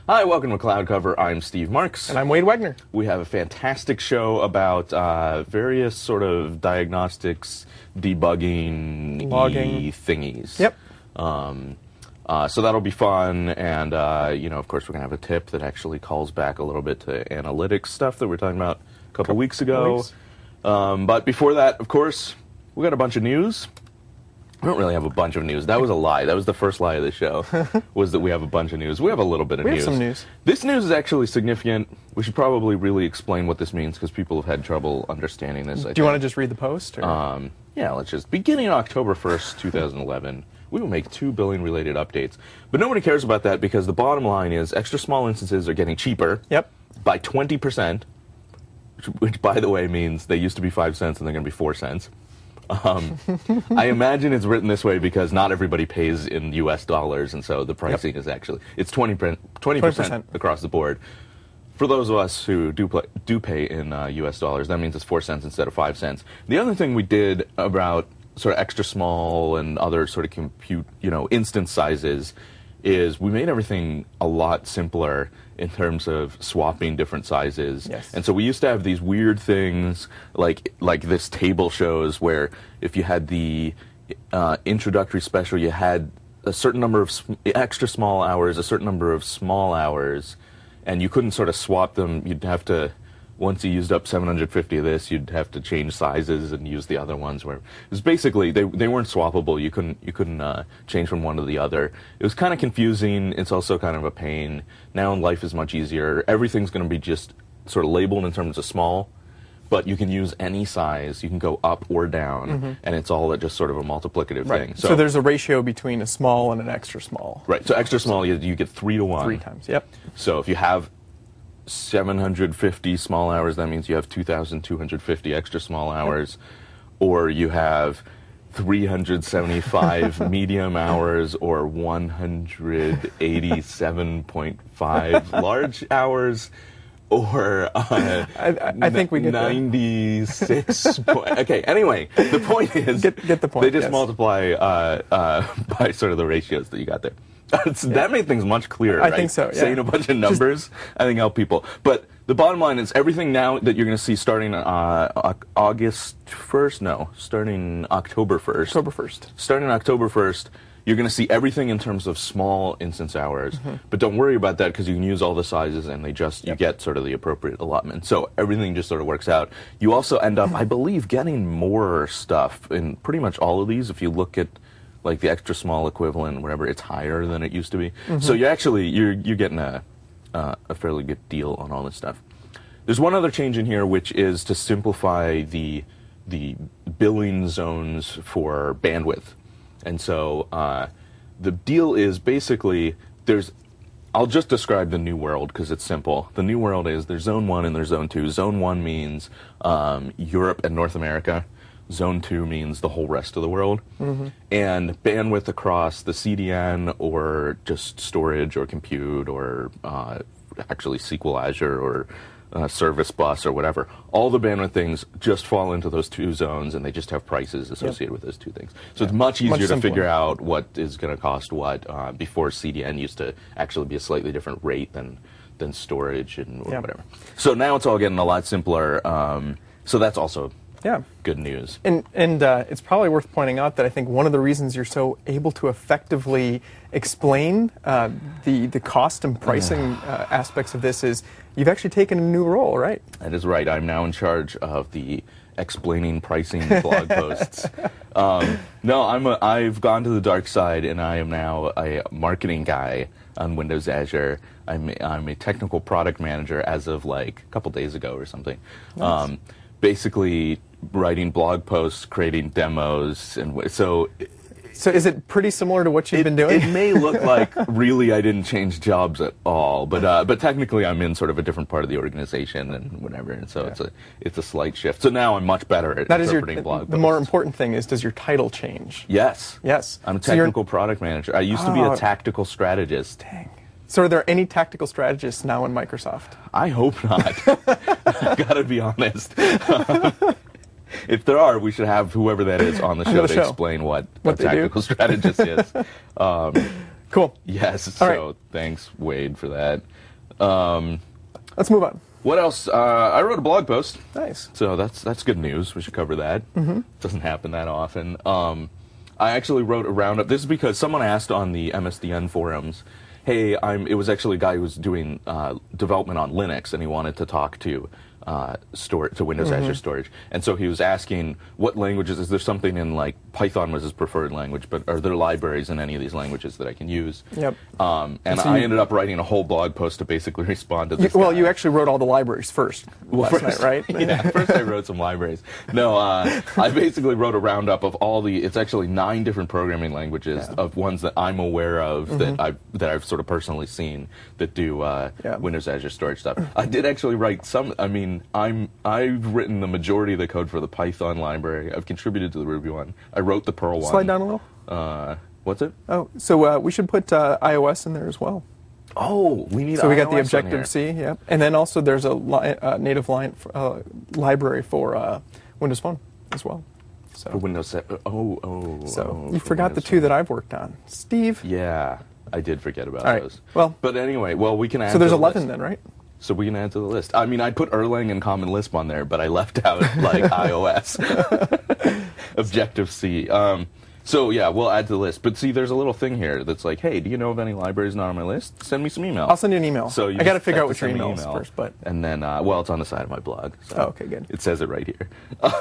Hi, welcome to Cloud Cover. I'm Steve Marks. And I'm Wade Wegner. We have a fantastic show about various sort of diagnostics, debugging, logging thingies. Yep. So that'll be fun, and of course, we're gonna have a tip that actually calls back a little bit to analytics stuff that we were talking about a couple weeks ago. But before that, of course, we got a bunch of news. We don't really have a bunch of news. That was a lie. That was the first lie of the show, was that we have a bunch of news. We have a little bit of news. We have some news. This news is actually significant. We should probably really explain what this means, because people have had trouble understanding this. Do you want to just read the post? Or? Yeah, let's just. Beginning October 1st, 2011, we will make 2 billion-related updates. But nobody cares about that, because the bottom line is extra small instances are getting cheaper by 20%, which, by the way, means they used to be 5 cents and they're going to be 4 cents. I imagine it's written this way because not everybody pays in U.S. dollars, and so the pricing is actually, it's 20% across the board. For those of us who do pay in U.S. dollars, that means it's 4 cents instead of 5 cents. The other thing we did about sort of extra small and other sort of compute, instance sizes, is we made everything a lot simpler in terms of swapping different sizes. Yes. And so we used to have these weird things like this table shows where if you had the introductory special, you had a certain number of extra small hours, a certain number of small hours, and you couldn't sort of swap them. You'd have to, once you used up 750 of this, you'd have to change sizes and use the other ones. Where it was basically they weren't swappable. You couldn't change from one to the other. It was kind of confusing. It's also kind of a pain. Now life is much easier. Everything's going to be just sort of labeled in terms of small, but you can use any size. You can go up or down, and it's all just sort of a multiplicative thing. So there's a ratio between a small and an extra small. Right. So extra small, you get 3 to 1. 3 times. Yep. So if you have 750 small hours, that means you have 2,250 extra small hours, or you have 375 medium hours, or 187.5 large hours, or I think we get 96. Okay, anyway, the point is, get the point. They just multiply by sort of the ratios that you got there. That made things much clearer, right? I think so, yeah. Saying a bunch of numbers, I think, help people. But the bottom line is everything now that you're going to see starting August 1st? No, starting October 1st. October 1st. Starting October 1st, you're going to see everything in terms of small instance hours. But don't worry about that, because you can use all the sizes and they just, you get sort of the appropriate allotment. So everything just sort of works out. You also end up, I believe, getting more stuff in pretty much all of these. If you look at like the extra small equivalent, whatever, it's higher than it used to be. So you're getting a fairly good deal on all this stuff. There's one other change in here, which is to simplify the billing zones for bandwidth. And so the deal is basically I'll just describe the new world because it's simple. The new world is there's Zone 1 and there's Zone 2. Zone 1 means Europe and North America. Zone 2 means the whole rest of the world. And bandwidth across the CDN or just storage or compute or actually SQL Azure or Service Bus or whatever, all the bandwidth things just fall into those 2 zones, and they just have prices associated with those 2 things. So it's much easier to figure out what is going to cost what. Before, CDN used to actually be a slightly different rate than storage and whatever. So now it's all getting a lot simpler. So that's also good news. And it's probably worth pointing out that I think one of the reasons you're so able to effectively explain the cost and pricing aspects of this is you've actually taken a new role, right? That is right. I'm now in charge of the explaining pricing blog posts. No, I've gone to the dark side, and I am now a marketing guy on Windows Azure. I'm a technical product manager as of like a couple days ago or something. Nice. Basically writing blog posts, creating demos, and so is it pretty similar to what you've been doing? It may look like really I didn't change jobs at all, but technically I'm in sort of a different part of the organization and whatever, and so it's a slight shift. So now I'm much better at interpreting blog posts. The more important thing is, does your title change? Yes. Yes. I'm a technical product manager. I used to be a tactical strategist. Dang. So are there any tactical strategists now in Microsoft? I hope not. I've got to be honest. If there are, we should have whoever that is on the show to explain what a tactical strategist is. Cool. Yes. All So right. thanks, Wade, for that. Let's move on. What else? I wrote a blog post. Nice. So that's good news. We should cover that. Mm-hmm. Doesn't happen that often. I actually wrote a roundup. This is because someone asked on the MSDN forums, hey, it was actually a guy who was doing development on Linux, and he wanted to talk to Windows Azure Storage. And so he was asking what languages, is there something in, like, Python was his preferred language, but are there libraries in any of these languages that I can use? Yep. And so I ended up writing a whole blog post to basically respond to this Well, guy. you actually wrote all the libraries first last night, right? Yeah, first I wrote some libraries. No, I basically wrote a roundup of it's actually 9 different programming languages of ones that I'm aware of that I've sort of personally seen that do Windows Azure Storage stuff. I did actually write some. I mean, I've written the majority of the code for the Python library. I've contributed to the Ruby one. I wrote the Perl one. Slide down a little. What's it? Oh, so we should put iOS in there as well. Oh, we need. So we got the iOS on Objective-C, yeah, and then also there's a native library for Windows Phone as well. So for Windows 7. You forgot the 2 that I've worked on, Steve. Yeah, I did forget about All right. those. Well, but anyway, we can add. So there's to the 11 list. then, right? So we can add to the list. I mean, I put Erlang and Common Lisp on there, but I left out like iOS, Objective-C. So yeah, we'll add to the list. But see, there's a little thing here that's like, hey, do you know of any libraries not on my list? Send me some email. I'll send you an email. So you I got to just figure out have what to your send me email is first, but and then it's on the side of my blog. So oh, okay, good. It says it right here.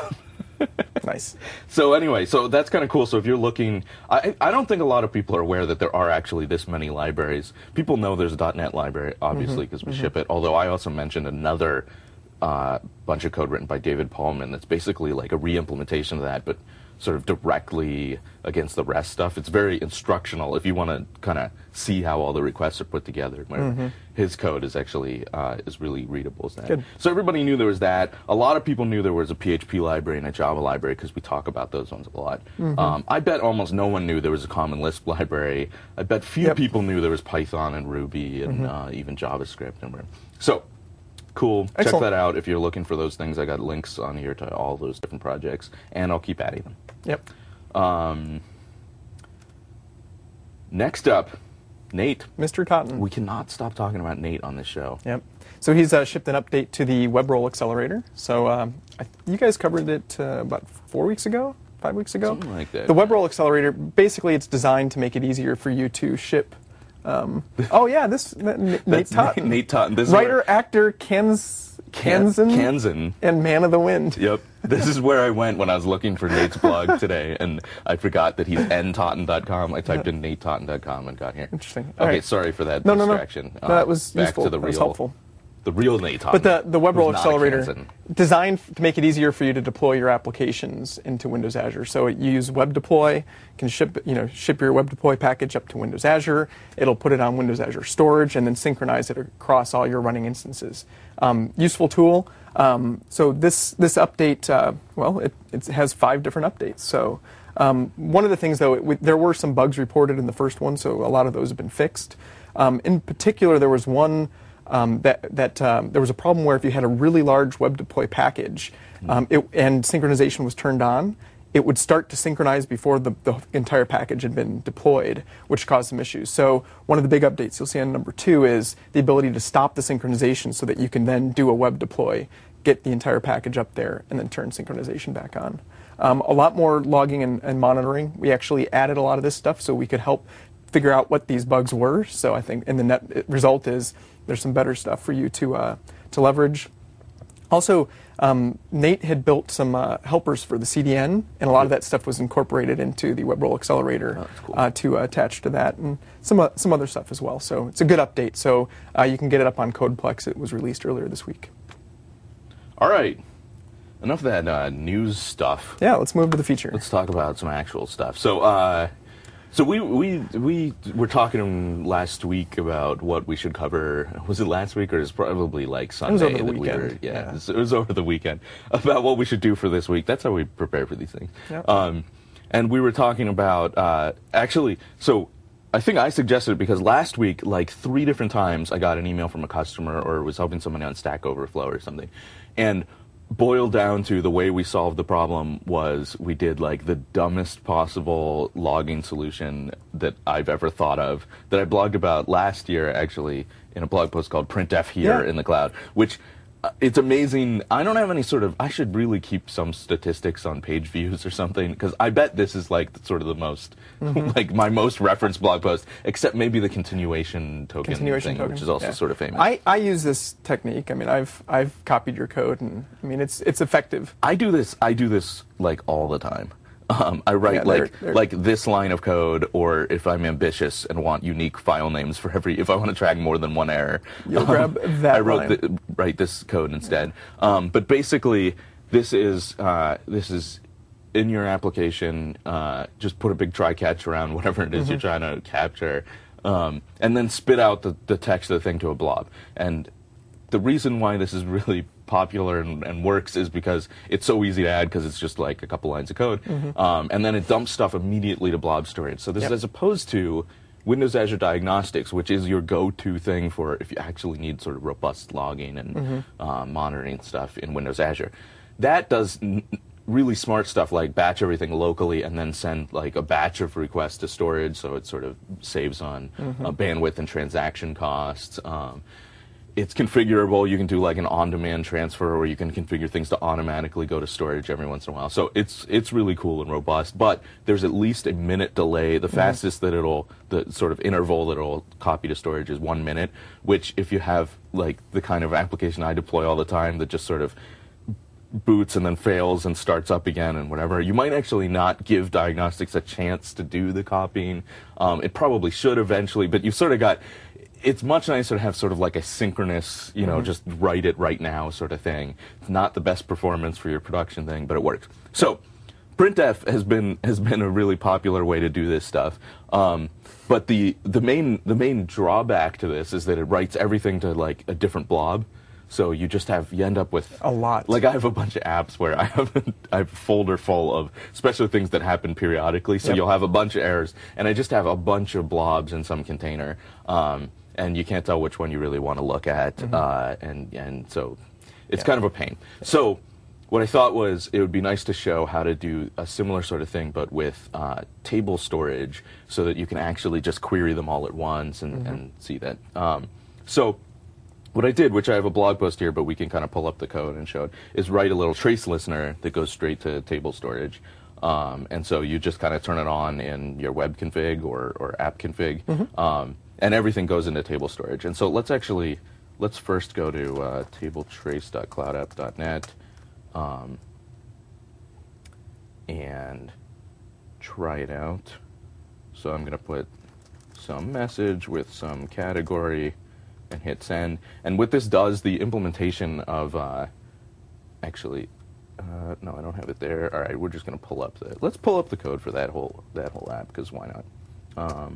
Nice. So anyway, so that's kind of cool. So if you're looking, I don't think a lot of people are aware that there are actually this many libraries. People know there's a .NET library, obviously, because we ship it. Although I also mentioned another bunch of code written by David Paulman that's basically like a re-implementation of that, but sort of directly against the REST stuff. It's very instructional if you want to kind of see how all the requests are put together. His code is actually is really readable as that. Good. So everybody knew there was that. A lot of people knew there was a PHP library and a Java library because we talk about those ones a lot. I bet almost no one knew there was a Common Lisp library. I bet few people knew there was Python and Ruby and even JavaScript. So cool. Excellent. Check that out if you're looking for those things. I got links on here to all those different projects, and I'll keep adding them. Yep. Next up, Nate. Mr. Totten. We cannot stop talking about Nate on this show. Yep. So he's shipped an update to the WebRoll Accelerator. So you guys covered it about 4 weeks ago, 5 weeks ago? Something like that. The WebRoll Accelerator, basically it's designed to make it easier for you to ship. Nate Totten. Nate Totten. This is Writer, actor, Kansan, and Man of the Wind. Yep. This is where I went when I was looking for Nate's blog today, and I forgot that he's ntotten.com. I typed in natetotten.com and got here. Interesting. Okay, right. sorry for that No. distraction. No, that was back useful. to the That was real, helpful. the real Nate Totten. But the WebRoll who's not a Accelerator, Kansan. designed to make it easier for you to deploy your applications into Windows Azure. So you use Web Deploy, can ship your Web Deploy package up to Windows Azure. It'll put it on Windows Azure Storage and then synchronize it across all your running instances. Useful tool. So this update, it has 5 different updates. So one of the things, though, there were some bugs reported in the first one, so a lot of those have been fixed. In particular, there was one there was a problem where if you had a really large Web Deploy package and synchronization was turned on, it would start to synchronize before the entire package had been deployed, which caused some issues. So one of the big updates you'll see on number 2 is the ability to stop the synchronization so that you can then do a web deploy, get the entire package up there, and then turn synchronization back on. A lot more logging and monitoring. We actually added a lot of this stuff so we could help figure out what these bugs were. So I think, and the net result is there's some better stuff for you to leverage. Also, Nate had built some helpers for the CDN, and a lot of that stuff was incorporated into the WebRoll Accelerator to attach to that, and some other stuff as well. So it's a good update. So you can get it up on Codeplex. It was released earlier this week. All right. Enough of that news stuff. Yeah, let's move to the feature. Let's talk about some actual stuff. So we were talking last week about what we should cover. Was it last week or is probably like Sunday? It was over the weekend. It was over the weekend about what we should do for this week. That's how we prepare for these things. Yep. And we were talking about actually. So I think I suggested it because last week, like 3 different times, I got an email from a customer or was helping someone on Stack Overflow or something, and boiled down to the way we solved the problem was we did like the dumbest possible logging solution that I've ever thought of, that I blogged about last year actually in a blog post called Printf Here in the Cloud, which it's amazing. I don't have any sort of, I should really keep some statistics on page views or something, because I bet this is like sort of the most, like my most referenced blog post, except maybe the continuation token thing, which is also sort of famous. I use this technique. I mean, I've copied your code, and I mean, it's effective. I do this like all the time. I write like this line of code, or if I'm ambitious and want unique file names for if I want to track more than one error, you'll grab that I write this code instead. But basically, this is in your application. Just put a big try catch around whatever it is you're trying to capture, and then spit out the text of the thing to a blob. And the reason why this is really popular and works is because it's so easy to add, because it's just like a couple lines of code, and then it dumps stuff immediately to blob storage. So this is as opposed to Windows Azure Diagnostics, which is your go-to thing for if you actually need sort of robust logging and monitoring stuff in Windows Azure. That does really smart stuff like batch everything locally and then send like a batch of requests to storage, so it sort of saves on bandwidth and transaction costs. It's configurable. You can do like an on-demand transfer, or you can configure things to automatically go to storage every once in a while. So it's really cool and robust, but there's at least a minute delay. The fastest that the sort of interval that it'll copy to storage is 1 minute, which if you have like the kind of application I deploy all the time that just sort of boots and then fails and starts up again and whatever, you might actually not give Diagnostics a chance to do the copying. It probably should eventually, but you've sort of got, it's much nicer to have sort of like a synchronous, just write it right now sort of thing. It's not the best performance for your production thing, but it works. So Printf has been a really popular way to do this stuff. But the main drawback to this is that it writes everything to like a different blob. So you end up with a lot. Like I have a bunch of apps where I have a folder full of especially things that happen periodically. So you'll have a bunch of errors, and I just have a bunch of blobs in some container, and you can't tell which one you really want to look at, and so it's kind of a pain. So what I thought was it would be nice to show how to do a similar sort of thing, but with table storage, so that you can actually just query them all at once and see that. So what I did, which I have a blog post here, but we can kind of pull up the code and show it, is write a little trace listener that goes straight to table storage. And so you just kind of turn it on in your web config or app config, and everything goes into table storage. And so let's first go to tabletrace.cloudapp.net and try it out. So I'm going to put some message with some category and hit send. And what this does, the implementation of, no, I don't have it there. All right, we're just going to pull up let's pull up the code for that whole app, because why not?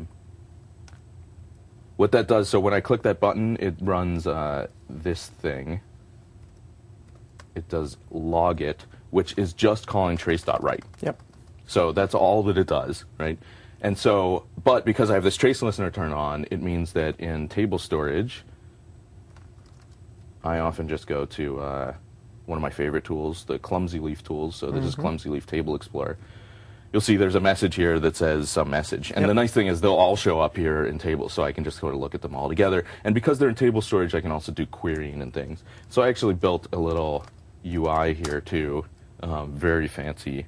What that does, so when I click that button, it runs this thing. It does logit, which is just calling trace.write. Yep. So that's all that it does, right? And so, but because I have this trace listener turned on, it means that in table storage, I often just go to one of my favorite tools, the Clumsy Leaf tools. So this is Clumsy Leaf Table Explorer. You'll see there's a message here that says some message. And the nice thing is they'll all show up here in tables, so I can just go to look at them all together. And because they're in table storage, I can also do querying and things. So I actually built a little UI here too, very fancy,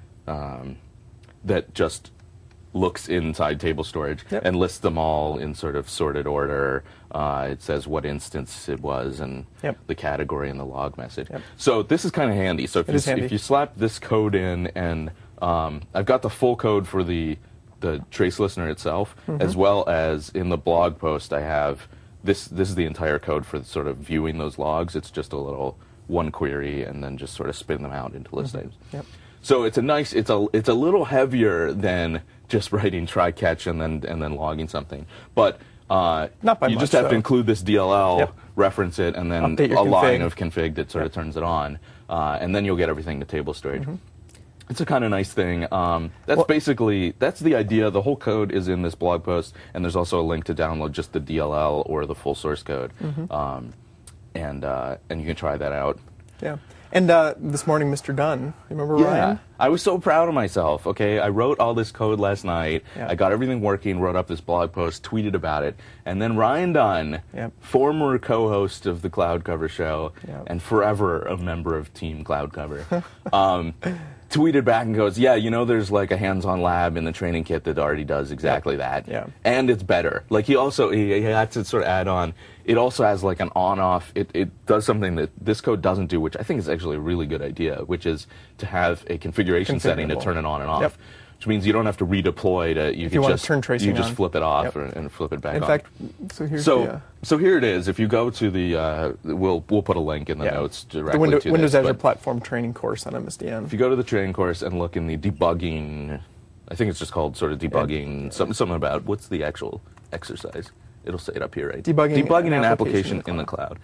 that just looks inside table storage and lists them all in sort of sorted order. It says what instance it was and the category and the log message. So this is kind of handy. So if you slap this code in, and I've got the full code for the trace listener itself, as well as in the blog post I have this is the entire code for sort of viewing those logs. It's just a little one query and then just sort of spin them out into list names. So it's it's a little heavier than just writing try catch and then logging something, but not by you much, just have though. to include this DLL, reference it, and then a line of config that sort of turns it on, and then you'll get everything to table storage. It's a kind of nice thing. That's the idea. The whole code is in this blog post, and there's also a link to download just the DLL or the full source code, and you can try that out. Yeah. And this morning, Mr. Dunn, remember Ryan? I was so proud of myself, okay? I wrote all this code last night. Yeah. I got everything working, wrote up this blog post, tweeted about it. And then Ryan Dunn, former co-host of the Cloud Cover show and forever a member of Team Cloud Cover, tweeted back and goes, yeah, you know, there's like a hands-on lab in the training kit that already does exactly that. Yeah. And it's better. Like he had to sort of add on, it also has like an on-off, it does something that this code doesn't do, which I think is actually a really good idea, which is to have a configuration setting to turn it on and off. Which means you don't have to redeploy to, you can just turn tracing just flip it off and flip it back on. In fact, so here's so here it is. If you go to the, we'll put a link in the notes directly to Windows this, Azure Platform training course on MSDN. If you go to the training course and look in the debugging, I think it's just called sort of debugging, something about, what's the actual exercise? It'll say it up here, right? Debugging an application in the cloud.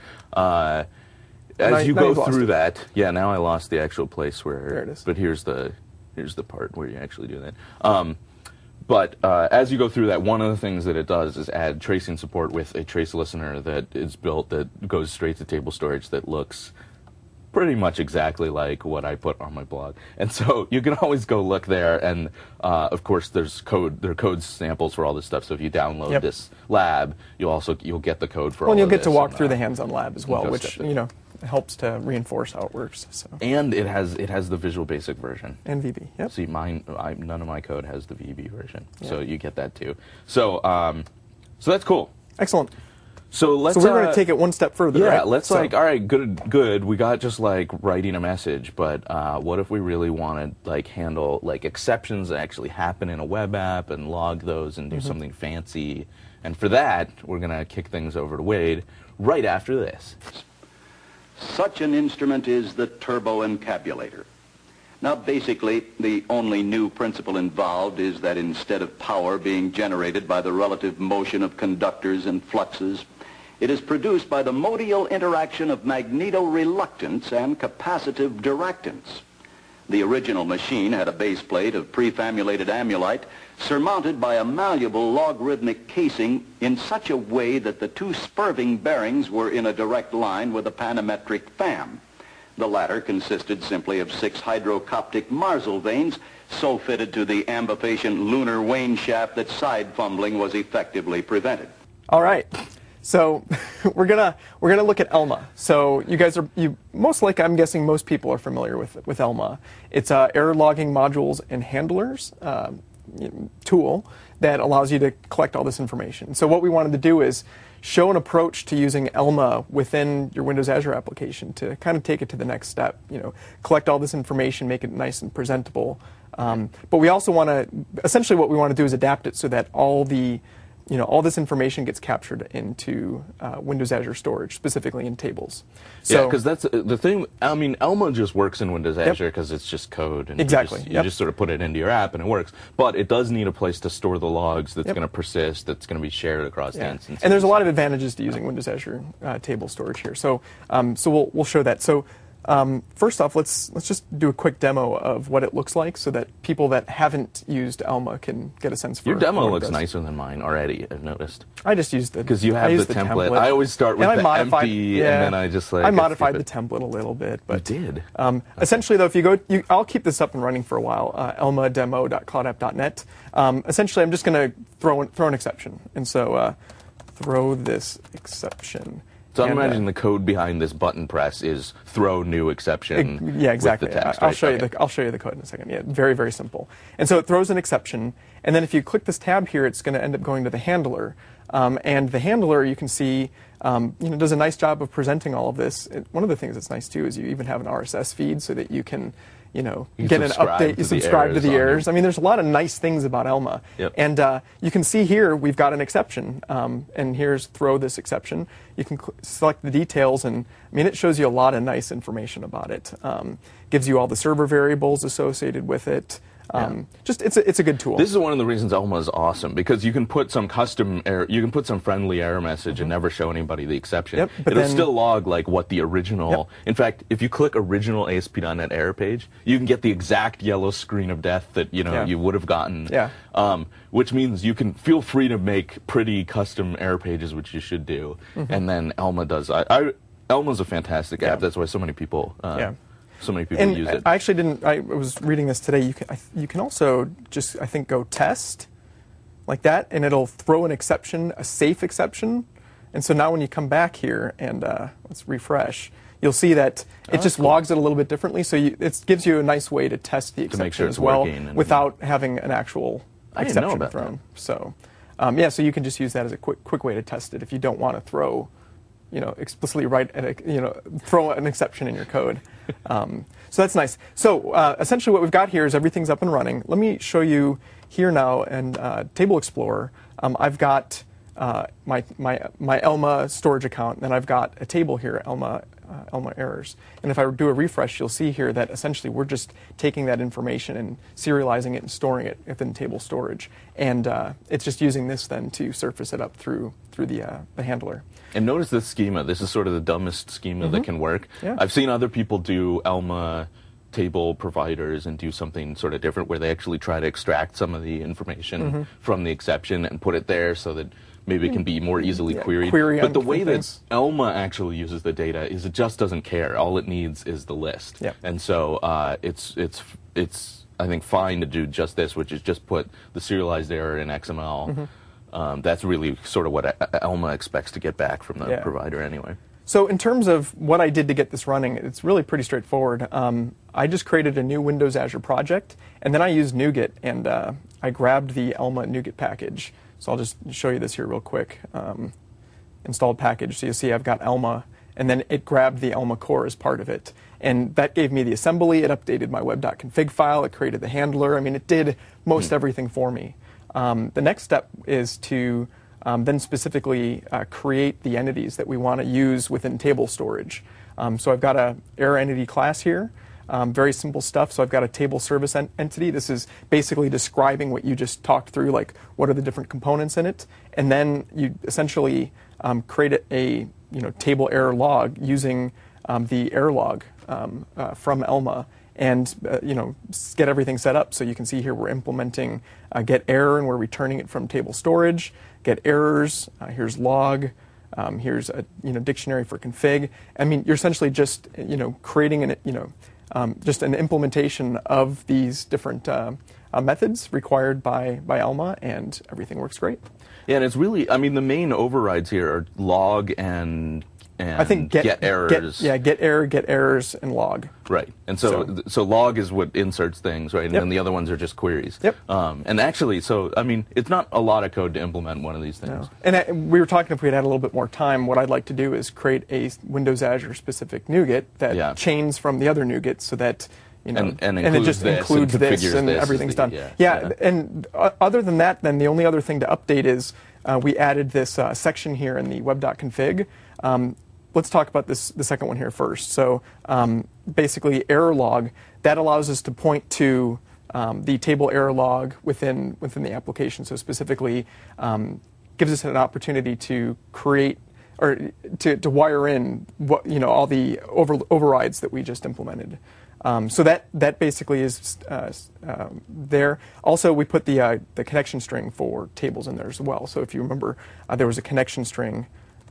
As you go through that, now I lost the actual place where, there it is. But here's the part where you actually do that. But as you go through that, one of the things that it does is add tracing support with a trace listener that is built that goes straight to table storage that looks pretty much exactly like what I put on my blog. And so you can always go look there, and of course there are code samples for all this stuff. So if you download this lab, you'll get the code for all of this. Well, you'll get to walk through the hands-on lab as well, which helps to reinforce how it works. So. And it has the Visual Basic version. And VB, yep. See, none of my code has the VB version, so you get that too. So so that's cool. Excellent. So we're going to take it one step further, right? Let's all right, good. We got just like writing a message, but what if we really want to like handle like exceptions that actually happen in a web app and log those and do something fancy? And for that, we're going to kick things over to Wade right after this. Such an instrument is the turbo encabulator. Now, basically, the only new principle involved is that instead of power being generated by the relative motion of conductors and fluxes, it is produced by the modial interaction of magneto-reluctance and capacitive directance. The original machine had a base plate of prefamulated amulite surmounted by a malleable logarithmic casing in such a way that the two spurving bearings were in a direct line with a panametric FAM. The latter consisted simply of 6 hydrocoptic Marsal vanes so fitted to the ambifacient lunar wane shaft that side fumbling was effectively prevented. All right. So we're gonna look at Elma. So you guys I'm guessing most people are familiar with Elma. It's error logging modules and handlers tool that allows you to collect all this information. So what we wanted to do is show an approach to using Elma within your Windows Azure application to kind of take it to the next step. Collect all this information, make it nice and presentable. But we also want to essentially what we want to do is adapt it so that all this information gets captured into Windows Azure storage, specifically in tables. So, because that's the thing. I mean, Elma just works in Windows Azure because it's just code. And exactly. You just sort of put it into your app and it works. But it does need a place to store the logs that's going to persist, that's going to be shared across the instance. And there's a lot of advantages to using Windows Azure table storage here. So, we'll show that. So. First off, let's just do a quick demo of what it looks like so that people that haven't used Elma can get a sense for it. Your demo looks nicer than mine already, I've noticed. I just used the because you have the template. I always start with the empty, and then I just like... I modified the template a little bit. But, you did? Essentially, though, if you go... I'll keep this up and running for a while, elmademo.cloudapp.net. Essentially, I'm just going to throw an exception. And so throw this exception. So I'm imagining the code behind this button press is throw new exception. Yeah, exactly. With the text, I'll show you the code in a second. Yeah, very, very simple. And so it throws an exception, and then if you click this tab here, it's going to end up going to the handler. And the handler, you can see, does a nice job of presenting all of this. One of the things that's nice too is you even have an RSS feed so that you can get an update, you subscribe to the errors. I mean, there's a lot of nice things about Elma. Yep. And you can see here, we've got an exception. And here's throw this exception. You can select the details, and I mean, it shows you a lot of nice information about it. Gives you all the server variables associated with it. It's a good tool. This is one of the reasons Elma is awesome, because you can put some custom error, you can put some friendly error message and never show anybody the exception. Yep, but it'll still log like what the original. In fact, if you click original ASP.NET error page, you can get the exact yellow screen of death that you would have gotten. Which means you can feel free to make pretty custom error pages, which you should do. And then Elma does. Elma's a fantastic app. That's why so many people so many people And use it. I actually didn't. I was reading this today. You can also just, I think, go test like that, and it'll throw an exception, a safe exception. And so now when you come back here and let's refresh, you'll see that it just logs it a little bit differently. So it gives you a nice way to test the exception make sure as it's well working without having an actual I didn't know exception about thrown. that. So yeah, so you can just use that as a quick way to test it if you don't want to throw, explicitly throw an exception in your code. So that's nice. So essentially what we've got here is everything's up and running. Let me show you here now in Table Explorer. I've got my Elma storage account, and then I've got a table here, Elma errors. And if I do a refresh, you'll see here that essentially we're just taking that information and serializing it and storing it within table storage. And it's just using this then to surface it up through the handler. And notice this schema. This is sort of the dumbest schema that can work. Yeah. I've seen other people do Elma table providers and do something sort of different where they actually try to extract some of the information from the exception and put it there so that maybe it can be more easily queried. But the way that Elma actually uses the data is it just doesn't care. All it needs is the list. Yep. And so it's I think fine to do just this, which is just put the serialized error in XML. That's really sort of what Elma expects to get back from the provider anyway. So in terms of what I did to get this running, it's really pretty straightforward. I just created a new Windows Azure project, and then I used NuGet, and I grabbed the Elma NuGet package. So I'll just show you this here real quick. Installed package. So you'll see I've got Elma, and then it grabbed the Elma core as part of it. And that gave me the assembly. It updated my web.config file. It created the handler. I mean, it did most everything for me. The next step is to then specifically create the entities that we want to use within table storage. So I've got a error entity class here. Very simple stuff. So I've got a table service entity. This is basically describing what you just talked through, like what are the different components in it. And then you essentially create a table error log using the error log from Elma. And get everything set up. So you can see here we're implementing get error, and we're returning it from table storage. Get errors. Here's log. Here's a dictionary for config. I mean, you're essentially just creating just an implementation of these different methods required by Elma, and everything works great. Yeah, and it's really, I mean, the main overrides here are log and I think get errors. Get error, get errors, and log. Right, and so log is what inserts things, right, and then the other ones are just queries. Yep. And actually, so I mean, it's not a lot of code to implement one of these things. No. And we were talking, if we had a little bit more time, what I'd like to do is create a Windows Azure specific NuGet that chains from the other NuGet, so that and it just includes this and everything's done. Yeah. And other than that, then the only other thing to update is we added this section here in the web.config. Let's talk about the second one here first. So basically, error log, that allows us to point to the table error log within the application. So specifically, gives us an opportunity to create or to wire in what all the overrides that we just implemented. So that basically is there. Also, we put the connection string for tables in there as well. So if you remember, there was a connection string.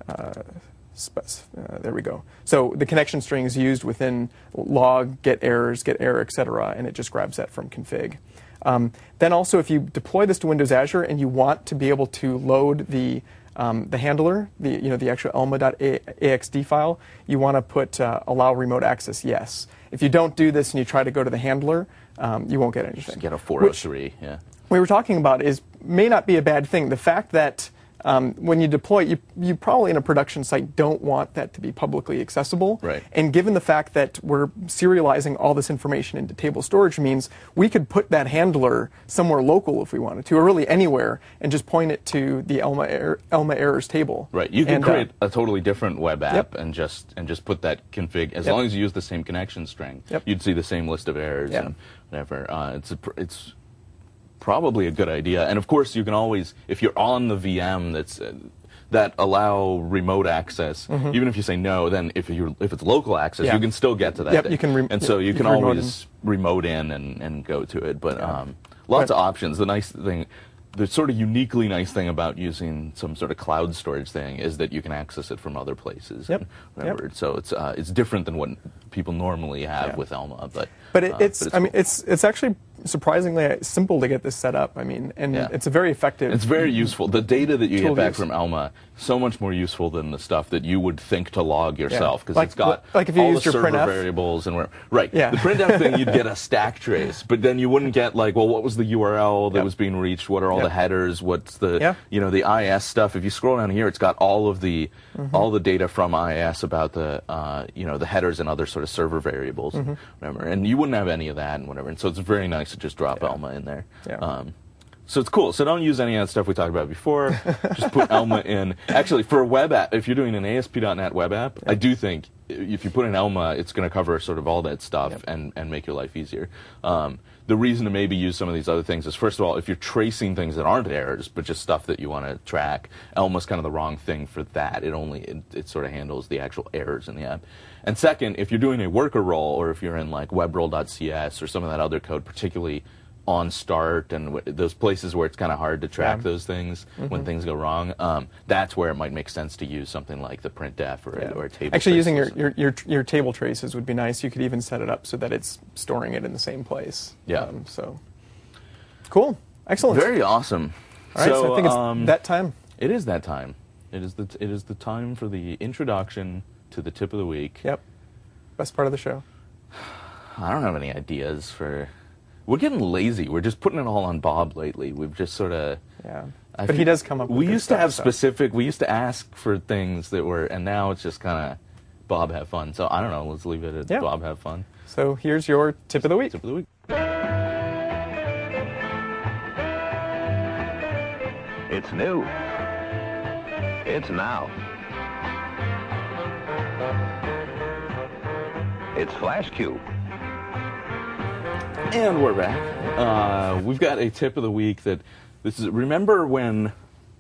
There we go. So the connection string is used within log, get errors, get error, etc., and it just grabs that from config. Then also, if you deploy this to Windows Azure and you want to be able to load the handler, the actual elma.axd file, you want to put allow remote access yes. If you don't do this and you try to go to the handler, you won't get anything. Just get a 403. Which we were talking about may not be a bad thing. The fact that when you deploy it, you probably in a production site don't want that to be publicly accessible. Right. And given the fact that we're serializing all this information into table storage means we could put that handler somewhere local if we wanted to, or really anywhere, and just point it to the Elma errors table. Right. You can create a totally different web app and just put that config. As long as you use the same connection string, you'd see the same list of errors and whatever. It's probably a good idea, and of course you can always, if you're on the VM that allow remote access, even if you say no, then if it's local access, you can still get to that. Yep, you can and so you can always remote in and go to it. But lots of options. The nice thing, the sort of uniquely nice thing about using some sort of cloud storage thing is that you can access it from other places. Yep. And whatever. So it's different than what people normally have with Elma, but it's cool. I mean it's actually surprisingly simple to get this set up. I mean, and it's a very effective. It's very useful. The data that you get back use. from Elma, so much more useful than the stuff that you would think to log yourself, because Like- it's got like if you all used the your server printf. variables and where. Right. Yeah. The printf thing, you'd get a stack trace, but then you wouldn't get like, well, what was the URL that Yep. was being reached? What are all Yep. the headers? What's the Yeah. the IIS stuff? If you scroll down here, it's got all of the all the data from IIS about the the headers and other sort of server variables, and whatever. And you wouldn't have any of that and whatever. And so it's very nice to just drop Elma in there. Yeah. So it's cool. So don't use any of that stuff we talked about before. Just put Elma in. Actually, for a web app, if you're doing an ASP.NET web app, I do think if you put in Elma, it's going to cover sort of all that stuff and make your life easier. The reason to maybe use some of these other things is, first of all, if you're tracing things that aren't errors, but just stuff that you want to track, Elma's kind of the wrong thing for that. It sort of handles the actual errors in the app. And second, if you're doing a worker role, or if you're in like webrole.cs or some of that other code, particularly on start and those places where it's kind of hard to track those things when things go wrong, that's where it might make sense to use something like the printf or a table. Actually, using traces. your table traces would be nice. You could even set it up so that it's storing it in the same place. Yeah. So cool. Excellent. Very awesome. All right, so I think it's that time. It is that time. It is the time for the introduction to the tip of the week. Yep. Best part of the show. I don't have any ideas for. We're getting lazy. We're just putting it all on Bob lately. We've just sort of. Yeah. But he does come up with We good used to stuff, have so. specific. We used to ask for things that were, and now it's just kind of Bob have fun. So I don't know. Let's leave it at Bob have fun. So here's your tip of the week. Tip of the week. It's new. It's now. It's FlashCube. And we're back. We've got a tip of the week that this is. Remember when?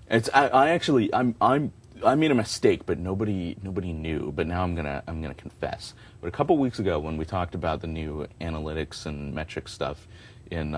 I made a mistake, but nobody knew. But now I'm gonna confess. But a couple weeks ago, when we talked about the new analytics and metric stuff in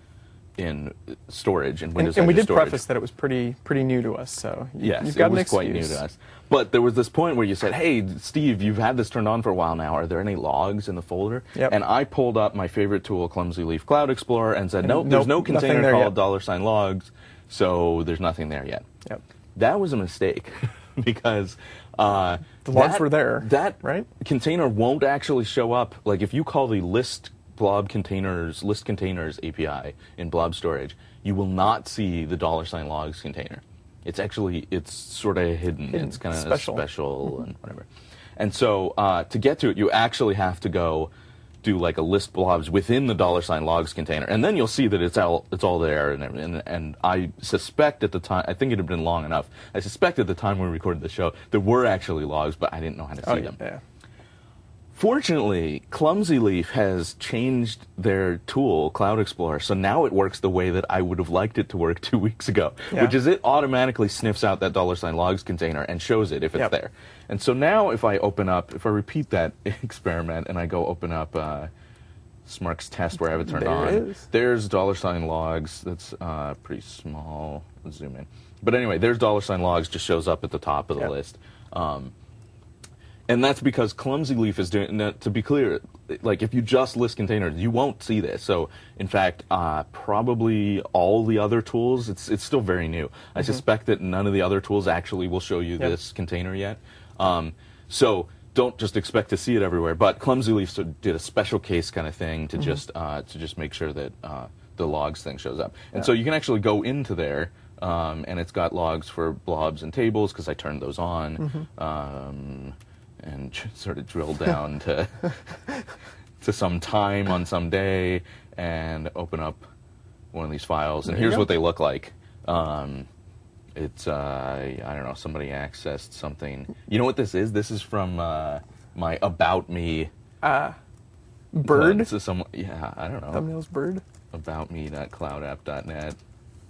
storage and Windows And we Azure did storage, preface that it was pretty new to us. So yes, you've got it was an excuse. quite new to us. But there was this point where you said, "Hey, Steve, you've had this turned on for a while now. Are there any logs in the folder?" Yep. And I pulled up my favorite tool, Clumsy Leaf Cloud Explorer, and said, "Nope, nope, there's no nothing container there called yet." $logs, so there's nothing there yet." Yep. That was a mistake because The logs were there, That right? container won't actually show up. Like if you call the list containers API in blob storage, you will not see the $logs container. It's sort of hidden. It's kind of special and whatever. And so to get to it, you actually have to go do like a list blobs within the $logs container, and then you'll see that it's all there. And I suspect at the time, I think it had been long enough. I suspect at the time we recorded the show there were actually logs, but I didn't know how to see them. Yeah. Fortunately, Clumsy Leaf has changed their tool, Cloud Explorer, so now it works the way that I would have liked it to work 2 weeks ago, which is it automatically sniffs out that $logs container and shows it if it's there. And so now if I repeat that experiment and I go open up Smark's test where I have it turned on, there's $logs. That's pretty small. Let's zoom in. But anyway, there's $logs just shows up at the top of the list. And that's because Clumsy Leaf is doing, now, to be clear, like if you just list containers, you won't see this. So in fact, probably all the other tools, it's still very new. I suspect that none of the other tools actually will show you this container yet. So don't just expect to see it everywhere. But Clumsy Leaf did a special case kind of thing to just make sure that the logs thing shows up. And so you can actually go into there, and it's got logs for blobs and tables because I turned those on. And sort of drill down to some time on some day and open up one of these files. And here's what they look like. It's, I don't know, somebody accessed something. You know what this is? This is from my About Me. Bird? I don't know. Thumbnails bird? Aboutme.cloudapp.net.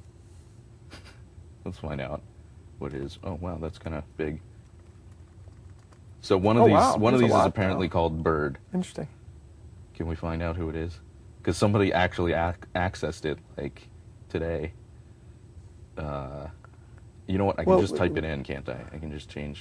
Let's find out what it is. Oh, wow, that's kind of big. So one of these is apparently called Bird. Interesting. Can we find out who it is? Because somebody actually accessed it like today. You know what? I can just type it in, can't I? I can just change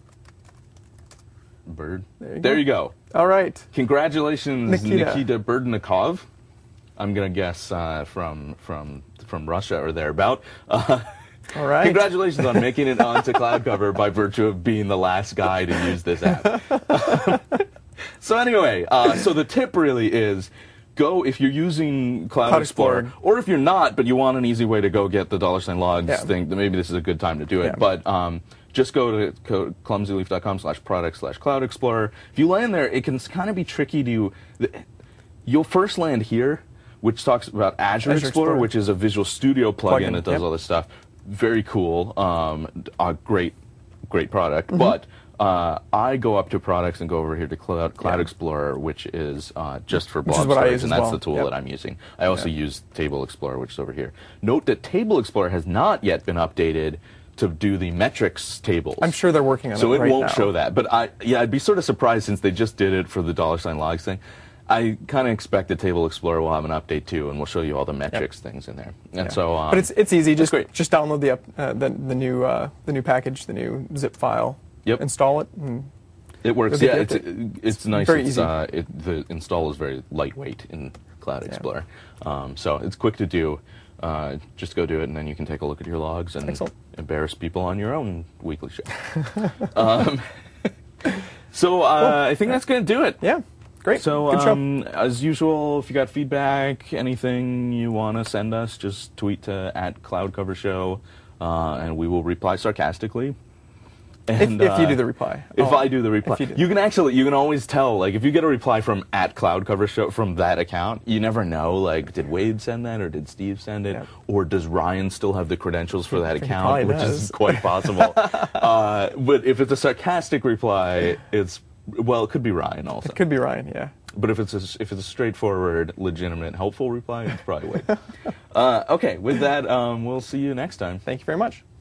bird. There you go. All right. Congratulations, Nikita. Nikita Berdnikov. I'm gonna guess from Russia or thereabout. All right. Congratulations on making it onto Cloud Cover by virtue of being the last guy to use this app. So anyway, so the tip really is, go if you're using Cloud Explorer, or if you're not, but you want an easy way to go get the $ logs thing, then maybe this is a good time to do it. Yeah. But just go to clumsyleaf.com/product/Cloud Explorer. If you land there, it can kind of be tricky to. You'll first land here, which talks about Azure Explorer, which is a Visual Studio plugin that does all this stuff. Very cool. A great product. But I go up to products and go over here to Cloud Explorer, which is just for blog stories, and that's the tool that I'm using. I also use Table Explorer, which is over here. Note that Table Explorer has not yet been updated to do the metrics tables. I'm sure they're working on it right now. So it won't show that. But I'd be sort of surprised since they just did it for the $ logs thing. I kind of expect that Table Explorer will have an update too, and we'll show you all the metrics things in there. And so, but it's easy. Just download the new package, the new zip file. Yep. Install it. And it works. Yeah, it's nice. Very easy. The install is very lightweight in Cloud Explorer, so it's quick to do. Just go do it, and then you can take a look at your logs and embarrass people on your own weekly show. I think that's going to do it. Yeah. Great. So, good show. as usual, if you got feedback, anything you want to send us, just tweet to @CloudCoverShow, and we will reply sarcastically. And, if you do the reply. If I do the reply. You can always tell, like, if you get a reply from @CloudCoverShow from that account, you never know, like, did Wade send that, or did Steve send it, or does Ryan still have the credentials for that account, which is quite possible. But if it's a sarcastic reply, it could be Ryan also. It could be Ryan, yeah. But if it's a straightforward, legitimate, helpful reply, it's probably Wade. Okay, with that, we'll see you next time. Thank you very much.